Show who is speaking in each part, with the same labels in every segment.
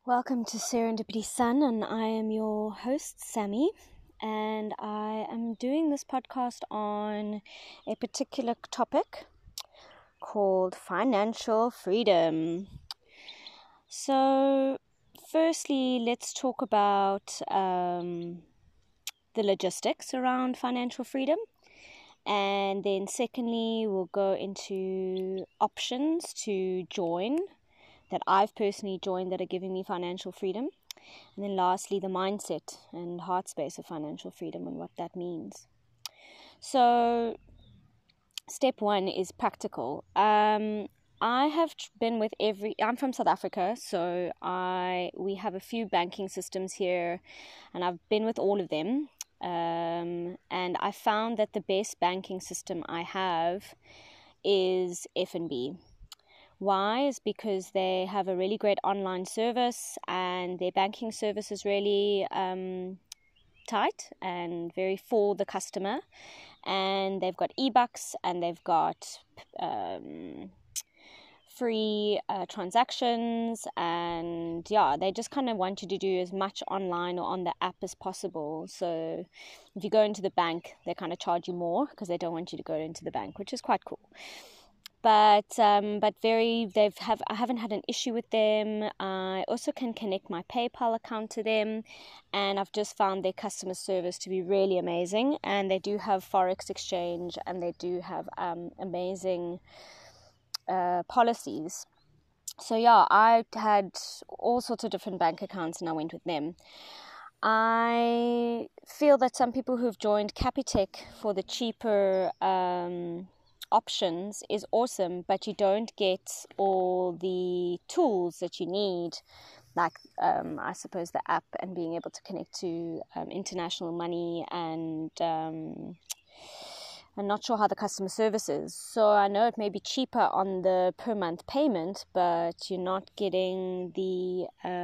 Speaker 1: Welcome to Serendipity Sun, and I am your host, Sammy, and I am doing this podcast on a particular topic called financial freedom. So, firstly, let's talk about the logistics around financial freedom, and then secondly, we'll go into options to join that I've personally joined that are giving me financial freedom. And then lastly, the mindset and heart space of financial freedom and what that means. So step one is practical. I have been with I'm from South Africa, so we have a few banking systems here, and I've been with all of them. And I found that the best banking system I have is FNB. Why? Is because they have a really great online service and their banking service is really tight and very for the customer. And they've got eBucks and they've got free transactions, and they just kind of want you to do as much online or on the app as possible. So if you go into the bank, they kind of charge you more because they don't want you to go into the bank, which is quite cool. But I haven't had an issue with them. I also can connect my PayPal account to them, and I've just found their customer service to be really amazing. And they do have Forex exchange, and they do have amazing policies. So I had all sorts of different bank accounts, and I went with them. I feel that some people who've joined Capitec for the cheaper options is awesome, but you don't get all the tools that you need, like I suppose the app and being able to connect to international money, and I'm not sure how the customer service is. So I know it may be cheaper on the per month payment, but you're not getting the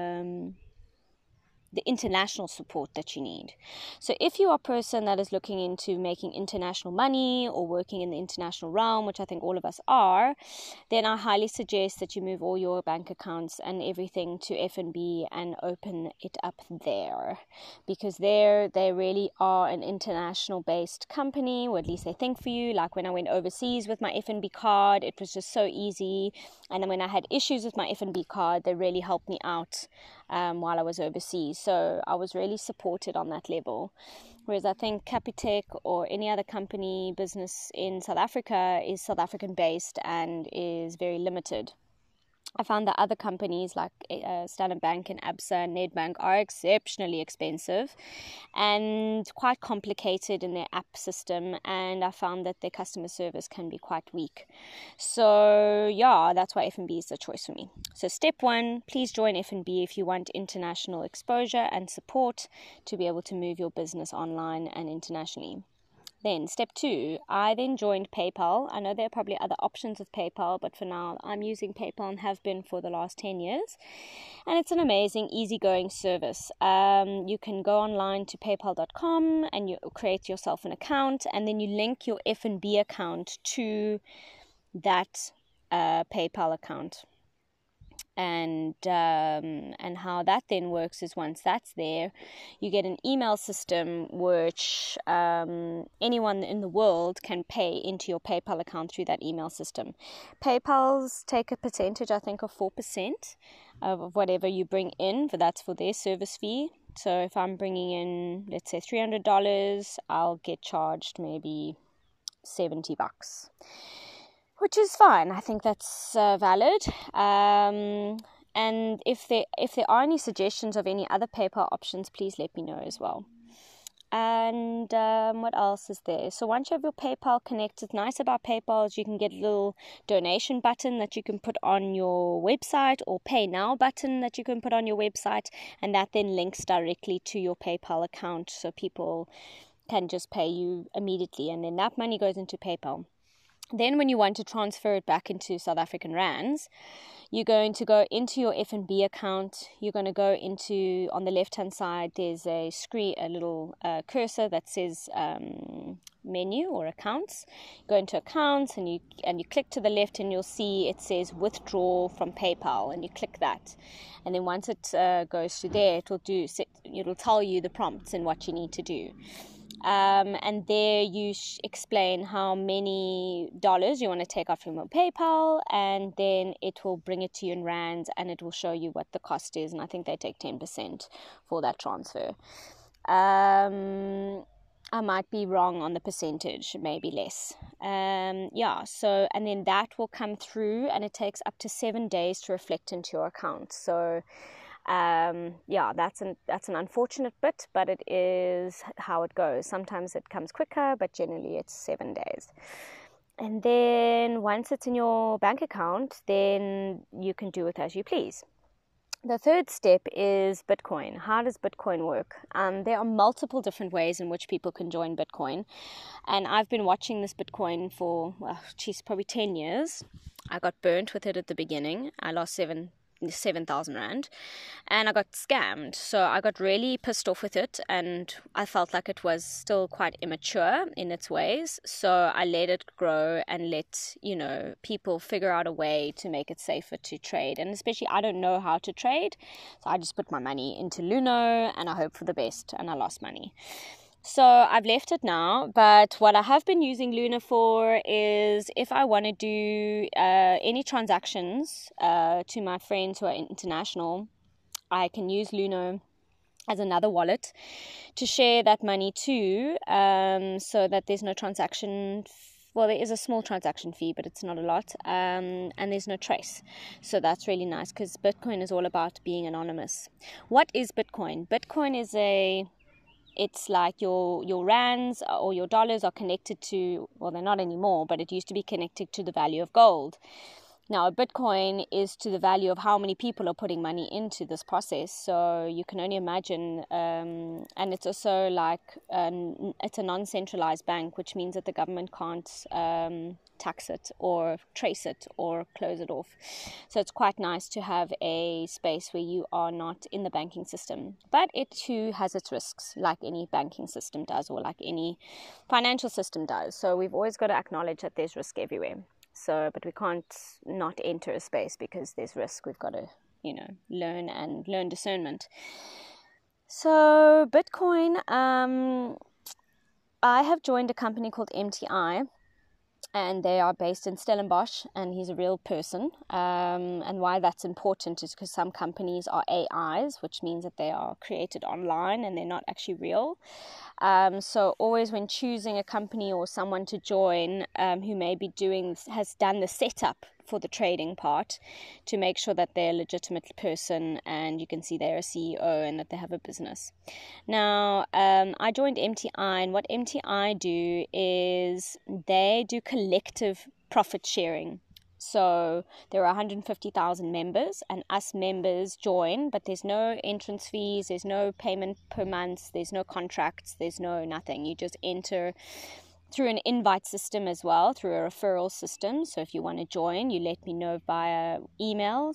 Speaker 1: international support that you need. So if you are a person that is looking into making international money or working in the international realm, which I think all of us are, then I highly suggest that you move all your bank accounts and everything to FNB and open it up there, because there they really are an international based company, or at least they think for you. Like when I went overseas with my FNB card, it was just so easy, and then when I had issues with my FNB card, they really helped me out while I was overseas. So I was really supported on that level. Whereas I think Capitec or any other company business in South Africa is South African based and is very limited. I found that other companies like Standard Bank and Absa and Nedbank are exceptionally expensive and quite complicated in their app system, and I found that their customer service can be quite weak. So that's why FNB is the choice for me. So step one, please join FNB if you want international exposure and support to be able to move your business online and internationally. Then step two, I then joined PayPal. I know there are probably other options with PayPal, but for now I'm using PayPal and have been for the last 10 years. And it's an amazing, easygoing service. You can go online to paypal.com and you create yourself an account, and then you link your FNB account to that PayPal account. And how that then works is once that's there, you get an email system which anyone in the world can pay into your PayPal account through that email system. PayPal's take a percentage, I think, of 4% of whatever you bring in, but that's for their service fee. So if I'm bringing in, let's say $300, I'll get charged maybe $70. Which is fine. I think that's valid. And if there are any suggestions of any other PayPal options, please let me know as well. And what else is there? So once you have your PayPal connected, nice about PayPal is you can get a little donation button that you can put on your website, or pay now button that you can put on your website, and that then links directly to your PayPal account, so people can just pay you immediately, and then that money goes into PayPal. Then when you want to transfer it back into South African rands, you're going to go into your FNB account. You're going to go into, on the left-hand side, there's a little cursor that says menu or accounts. Go into accounts and you click to the left, and you'll see it says withdraw from PayPal, and you click that. And then once it goes to there, it'll tell you the prompts and what you need to do. And there you explain how many dollars you want to take off from your PayPal, and then it will bring it to you in rands, and it will show you what the cost is. And I think they take 10% for that transfer. I might be wrong on the percentage, maybe less. And then that will come through, and it takes up to 7 days to reflect into your account. So that's an unfortunate bit, but it is how it goes. Sometimes it comes quicker, but generally it's 7 days. And then once it's in your bank account, then you can do it as you please. The third step is Bitcoin. How does Bitcoin work? There are multiple different ways in which people can join Bitcoin. And I've been watching this Bitcoin for, probably 10 years. I got burnt with it at the beginning. I lost 7,000 rand, and I got scammed. So I got really pissed off with it, and I felt like it was still quite immature in its ways. So I let it grow and let people figure out a way to make it safer to trade. And especially, I don't know how to trade, so I just put my money into Luno and I hope for the best, and I lost money. So I've left it now, but what I have been using Luna for is if I want to do any transactions to my friends who are international, I can use Luna as another wallet to share that money to, so that there's no transaction. Well, there is a small transaction fee, but it's not a lot, and there's no trace. So that's really nice, because Bitcoin is all about being anonymous. What is Bitcoin? Bitcoin is it's like your rands or your dollars are connected to, well, they're not anymore, but it used to be connected to the value of gold. Now, a Bitcoin is to the value of how many people are putting money into this process. So you can only imagine, and it's also like, it's a non-centralized bank, which means that the government can't tax it or trace it or close it off. So it's quite nice to have a space where you are not in the banking system. But it too has its risks, like any banking system does, or like any financial system does. So we've always got to acknowledge that there's risk everywhere. So, but we can't not enter a space because there's risk. We've got to, learn discernment. So, Bitcoin, I have joined a company called MTI, and they are based in Stellenbosch, and he's a real person. And why that's important is because some companies are AIs, which means that they are created online and they're not actually real. So always when choosing a company or someone to join who may be has done the setup for the trading part, to make sure that they're a legitimate person and you can see they're a CEO and that they have a business. Now, I joined MTI, and what MTI do is they do collective profit sharing. So there are 150,000 members, and us members join, but there's no entrance fees, there's no payment per month, there's no contracts, there's no nothing. You just enter through an invite system as well, through a referral system. So if you want to join, you let me know via email,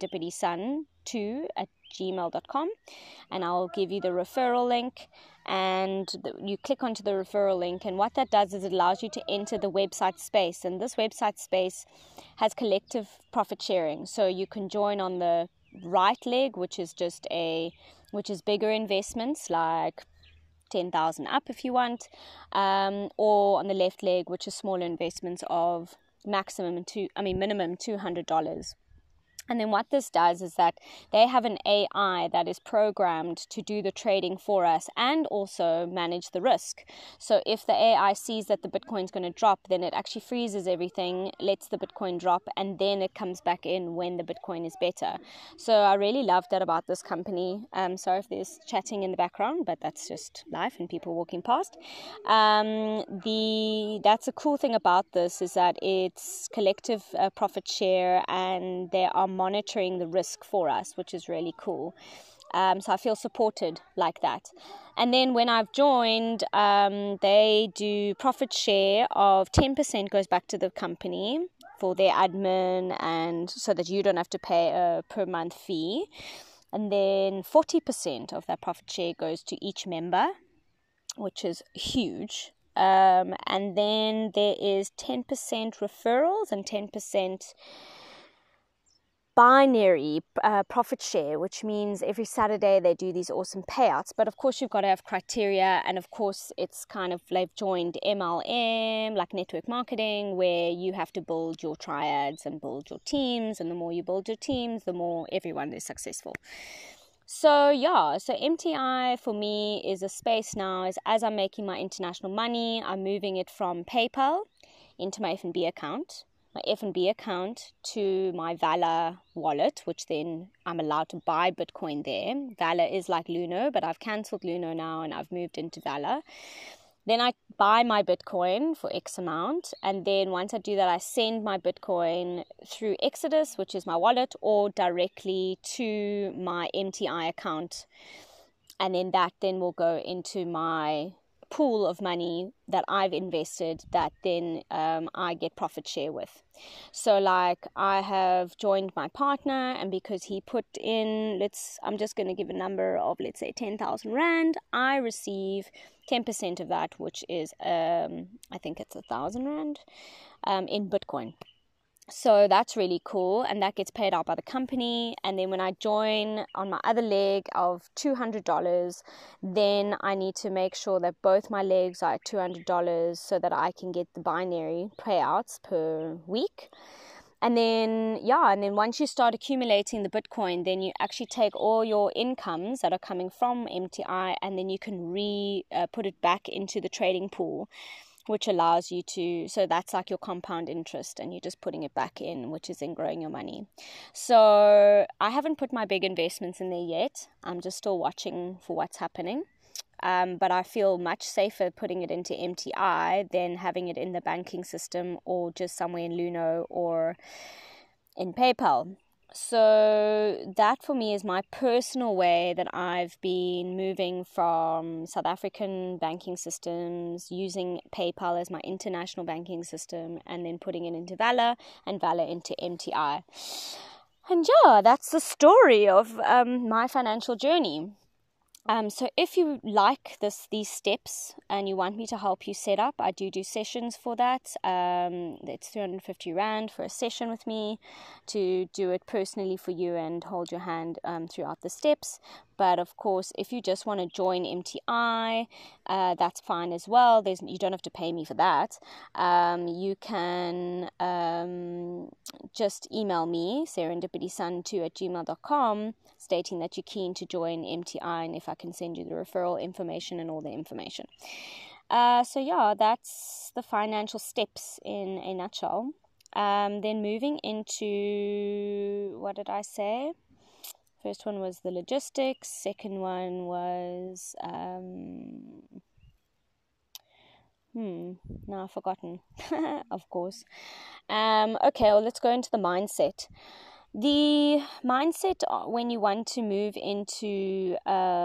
Speaker 1: serendipitysun2@gmail.com, and I'll give you the referral link. And you click onto the referral link, and what that does is it allows you to enter the website space, and this website space has collective profit sharing. So you can join on the right leg, which is bigger investments like 10,000 up if you want, or on the left leg, which is smaller investments of minimum $200. And then what this does is that they have an AI that is programmed to do the trading for us and also manage the risk. So if the AI sees that the Bitcoin is going to drop, then it actually freezes everything, lets the Bitcoin drop, and then it comes back in when the Bitcoin is better. So I really love that about this company. Sorry if there's chatting in the background, but that's just life and people walking past. That's a cool thing about this, is that it's collective profit share, and they are monitoring the risk for us, which is really cool. So I feel supported like that. And then when I've joined, they do profit share of 10% goes back to the company for their admin, and so that you don't have to pay a per month fee. And then 40% of that profit share goes to each member, which is huge. And then there is 10% referrals and 10% binary profit share, which means every Saturday they do these awesome payouts. But of course you've got to have criteria, and of course it's kind of, they've joined MLM, like network marketing, where you have to build your triads and build your teams, and the more you build your teams, the more everyone is successful. So MTI for me is a space now, is as I'm making my international money, I'm moving it from PayPal into my F&B account to my Vala wallet, which then I'm allowed to buy Bitcoin there. Vala is like Luno, but I've cancelled Luno now and I've moved into Vala. Then I buy my Bitcoin for X amount, and then once I do that, I send my Bitcoin through Exodus, which is my wallet, or directly to my MTI account, and then that then will go into my pool of money that I've invested, that then I get profit share with. So like, I have joined my partner, and because he put in, I'm just going to give a number of, let's say 10,000 Rand, I receive 10% of that, which is I think it's 1,000 Rand in Bitcoin. So that's really cool, and that gets paid out by the company. And then when I join on my other leg of $200, then I need to make sure that both my legs are at $200 so that I can get the binary payouts per week. And then once you start accumulating the Bitcoin, then you actually take all your incomes that are coming from MTI, and then you can put it back into the trading pool, which allows you to, so that's like your compound interest, and you're just putting it back in, which is in growing your money. So I haven't put my big investments in there yet. I'm just still watching for what's happening. But I feel much safer putting it into MTI than having it in the banking system, or just somewhere in Luno or in PayPal. So that for me is my personal way that I've been moving from South African banking systems, using PayPal as my international banking system, and then putting it into Vala and Vala into MTI. And that's the story of my financial journey. So if you like these steps and you want me to help you set up, I do sessions for that. It's 350 Rand for a session with me to do it personally for you and hold your hand throughout the steps. But of course, if you just want to join MTI, that's fine as well. You don't have to pay me for that. You can just email me, serendipitysun2@gmail.com, stating that you're keen to join MTI, and if I can send you the referral information and all the information. That's the financial steps in a nutshell. Then moving into, what did I say? First one was the logistics. Second one was now I've forgotten. Of course. Okay, well, let's go into the mindset. The mindset when you want to move into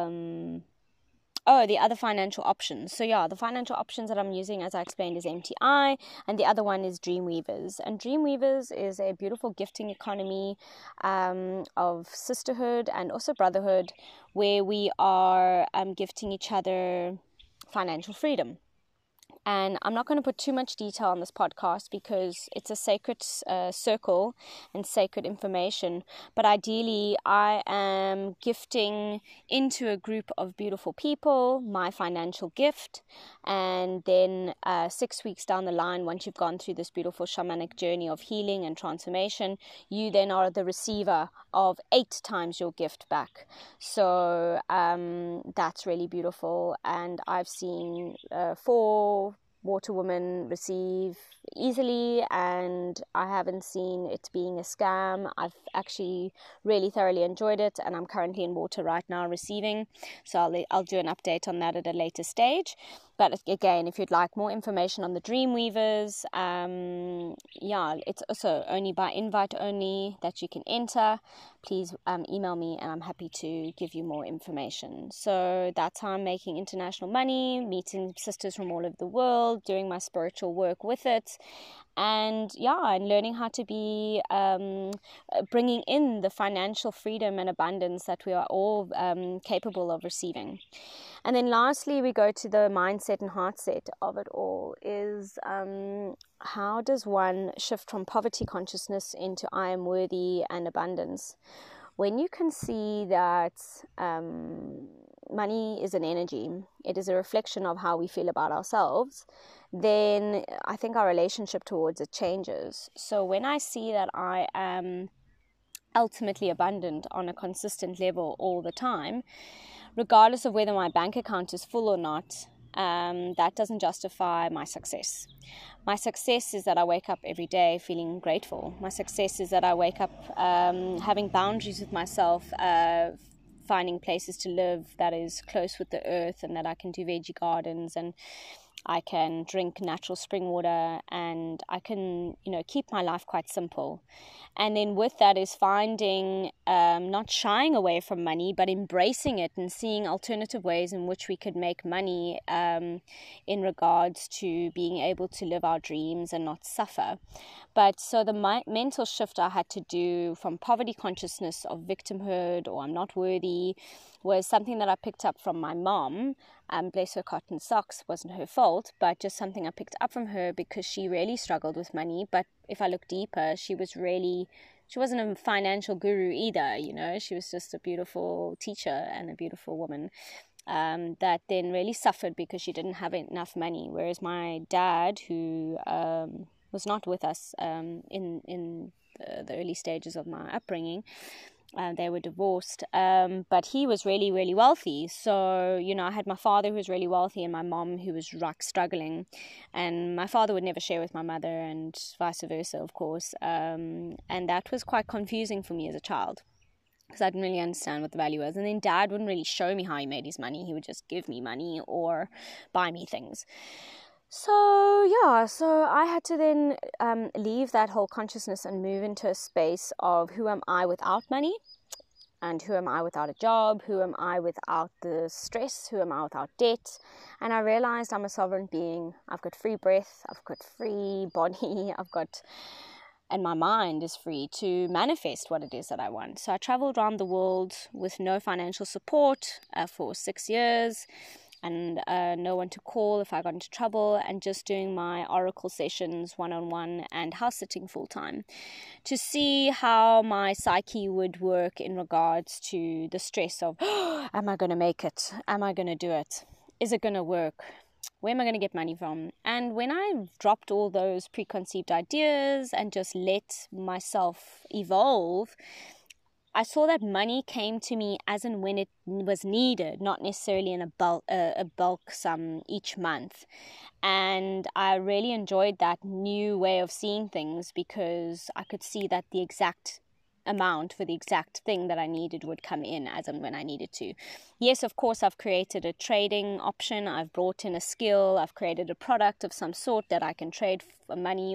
Speaker 1: the other financial options. So the financial options that I'm using, as I explained, is MTI, and the other one is Dreamweavers. And Dreamweavers is a beautiful gifting economy of sisterhood and also brotherhood, where we are gifting each other financial freedom. And I'm not going to put too much detail on this podcast because it's a sacred circle and sacred information. But ideally, I am gifting into a group of beautiful people my financial gift. And then 6 weeks down the line, once you've gone through this beautiful shamanic journey of healing and transformation, you then are the receiver of 8 times your gift back. So that's really beautiful. And I've seen 4 water women receive easily, and I haven't seen it being a scam. I've actually really thoroughly enjoyed it, and I'm currently in water right now receiving, so I'll do an update on that at a later stage. But again, if you'd like more information on the Dreamweavers, it's also only by invite only that you can enter. Please email me and I'm happy to give you more information. So that's how I'm making international money, meeting sisters from all over the world, doing my spiritual work with it, and learning how to be bringing in the financial freedom and abundance that we are all capable of receiving. And then lastly, we go to the mindset and heart set of it all, is how does one shift from poverty consciousness into I am worthy and abundance? When you can see that money is an energy, it is a reflection of how we feel about ourselves, then I think our relationship towards it changes. So when I see that I am ultimately abundant on a consistent level all the time, regardless of whether my bank account is full or not, that doesn't justify my success. My success is that I wake up every day feeling grateful. My success is that I wake up having boundaries with myself, finding places to live that is close with the earth, and that I can do veggie gardens, and I can drink natural spring water, and I can, keep my life quite simple. And then with that is finding, not shying away from money, but embracing it and seeing alternative ways in which we could make money in regards to being able to live our dreams and not suffer. But so the mental shift I had to do from poverty consciousness of victimhood or I'm not worthy was something that I picked up from my mom. Bless her cotton socks, wasn't her fault, but just something I picked up from her because she really struggled with money. But if I look deeper, she wasn't a financial guru either, she was just a beautiful teacher and a beautiful woman that then really suffered because she didn't have enough money. Whereas my dad, who was not with us in the early stages of my upbringing, they were divorced, but he was really, really wealthy. So, I had my father who was really wealthy and my mom who was struggling, and my father would never share with my mother and vice versa, of course, and that was quite confusing for me as a child because I didn't really understand what the value was. And then dad wouldn't really show me how he made his money. He would just give me money or buy me things. So I had to then leave that whole consciousness and move into a space of who am I without money, and who am I without a job, who am I without the stress, who am I without debt. And I realized I'm a sovereign being. I've got free breath, I've got free body, and my mind is free to manifest what it is that I want. So I traveled around the world with no financial support for 6 years, and no one to call if I got into trouble, and just doing my oracle sessions one-on-one and house sitting full-time to see how my psyche would work in regards to the stress of, am I going to make it? Am I going to do it? Is it going to work? Where am I going to get money from? And when I dropped all those preconceived ideas and just let myself evolve, I saw that money came to me as and when it was needed, not necessarily in a bulk sum each month. And I really enjoyed that new way of seeing things because I could see that the exact amount for the exact thing that I needed would come in as and when I needed to. Yes, of course, I've created a trading option. I've brought in a skill. I've created a product of some sort that I can trade for money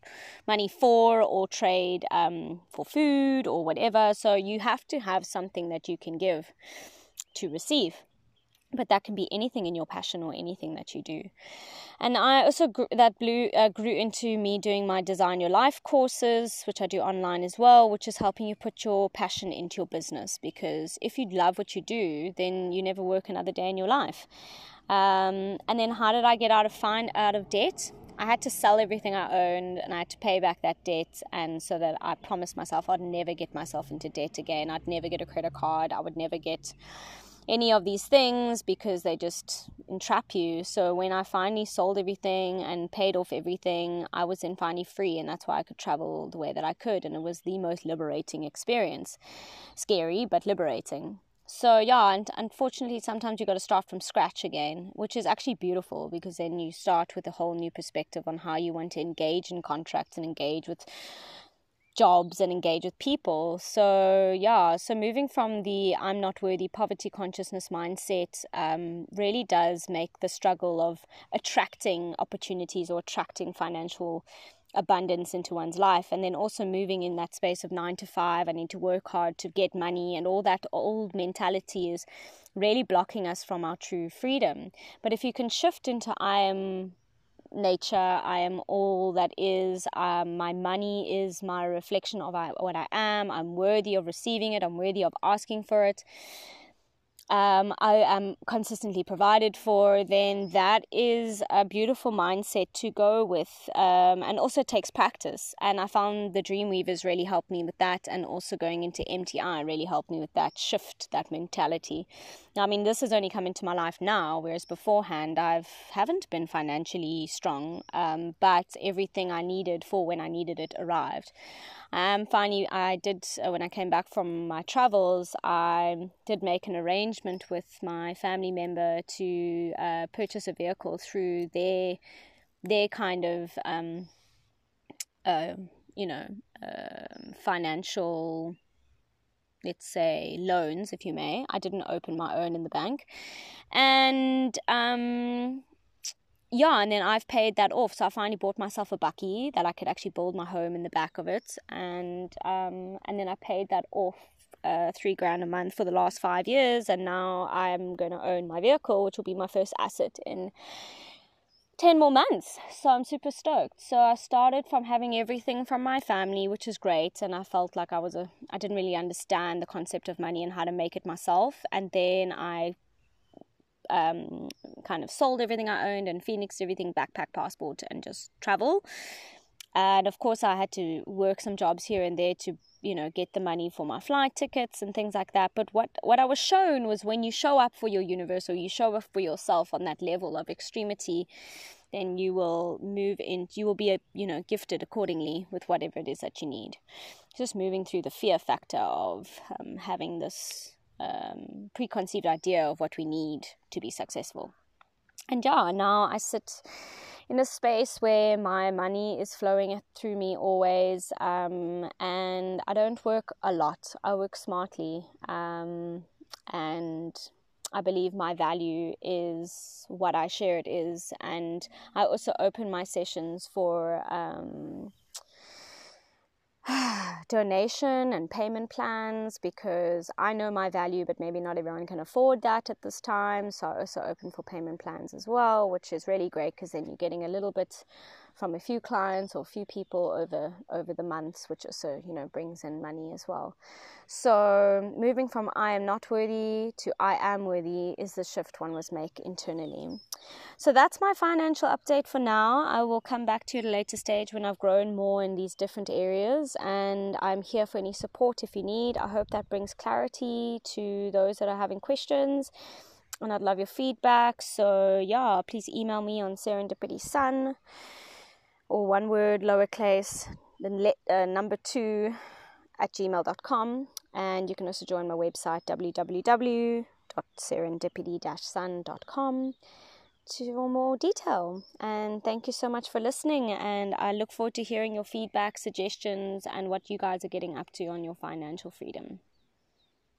Speaker 1: for, or trade for food or whatever. So you have to have something that you can give to receive. But that can be anything in your passion or anything that you do. And I also grew into me doing my Design Your Life courses, which I do online as well, which is helping you put your passion into your business. Because if you love what you do, then you never work another day in your life. And then how did I get out of debt? I had to sell everything I owned, and I had to pay back that debt, and so that I promised myself I'd never get myself into debt again. I'd never get a credit card. I would never get any of these things because they just entrap you. So when I finally sold everything and paid off everything, I was then finally free, and that's why I could travel the way that I could, and it was the most liberating experience. Scary, but liberating. So and unfortunately sometimes you got to start from scratch again, which is actually beautiful because then you start with a whole new perspective on how you want to engage in contracts and engage with jobs and engage with people. So moving from the I'm not worthy poverty consciousness mindset really does make the struggle of attracting opportunities or attracting financial abundance into one's life, and then also moving in that space of 9 to 5, I need to work hard to get money, and all that old mentality is really blocking us from our true freedom. But if you can shift into I am nature, I am all that is, my money is my reflection of what I am, I'm worthy of receiving it, I'm worthy of asking for it, I am consistently provided for, then that is a beautiful mindset to go with, and also takes practice. And I found the Dreamweavers really helped me with that, and also going into MTI really helped me with that shift, that mentality. Now, I mean, this has only come into my life now, whereas beforehand I haven't been financially strong, but everything I needed for when I needed it arrived. Finally, I did, when I came back from my travels, I did make an arrangement with my family member to purchase a vehicle through their kind of, financial, let's say, loans, if you may. I didn't open my own in the bank. And and then I've paid that off. So I finally bought myself a bakkie that I could actually build my home in the back of it. And then I paid that off, $3,000 a month for the last 5 years. And now I'm going to own my vehicle, which will be my first asset in 10 more months. So I'm super stoked. So I started from having everything from my family, which is great. And I felt like I didn't really understand the concept of money and how to make it myself. And then I kind of sold everything I owned and phoenixed everything, backpack, passport, and just travel. And of course I had to work some jobs here and there to get the money for my flight tickets and things like that. But what I was shown was, when you show up for your universe, or you show up for yourself on that level of extremity, then you will be gifted accordingly with whatever it is that you need. Just moving through the fear factor of having this preconceived idea of what we need to be successful. And now I sit in a space where my money is flowing through me always, and I don't work a lot. I work smartly, and I believe my value is what I share it is. And I also open my sessions for donation and payment plans, because I know my value, but maybe not everyone can afford that at this time. So I also open for payment plans as well, which is really great, because then you're getting a little bit from a few clients or a few people over the months, which also brings in money as well. So moving from I am not worthy to I am worthy is the shift one must make internally. So that's my financial update for now. I will come back to you at a later stage when I've grown more in these different areas, and I'm here for any support if you need. I hope that brings clarity to those that are having questions, and I'd love your feedback. So please email me on serendipitysun, or one word, lowercase, then number 2 @gmail.com. And you can also join my website, www.serendipity-sun.com, for more detail. And thank you so much for listening, and I look forward to hearing your feedback, suggestions, and what you guys are getting up to on your financial freedom.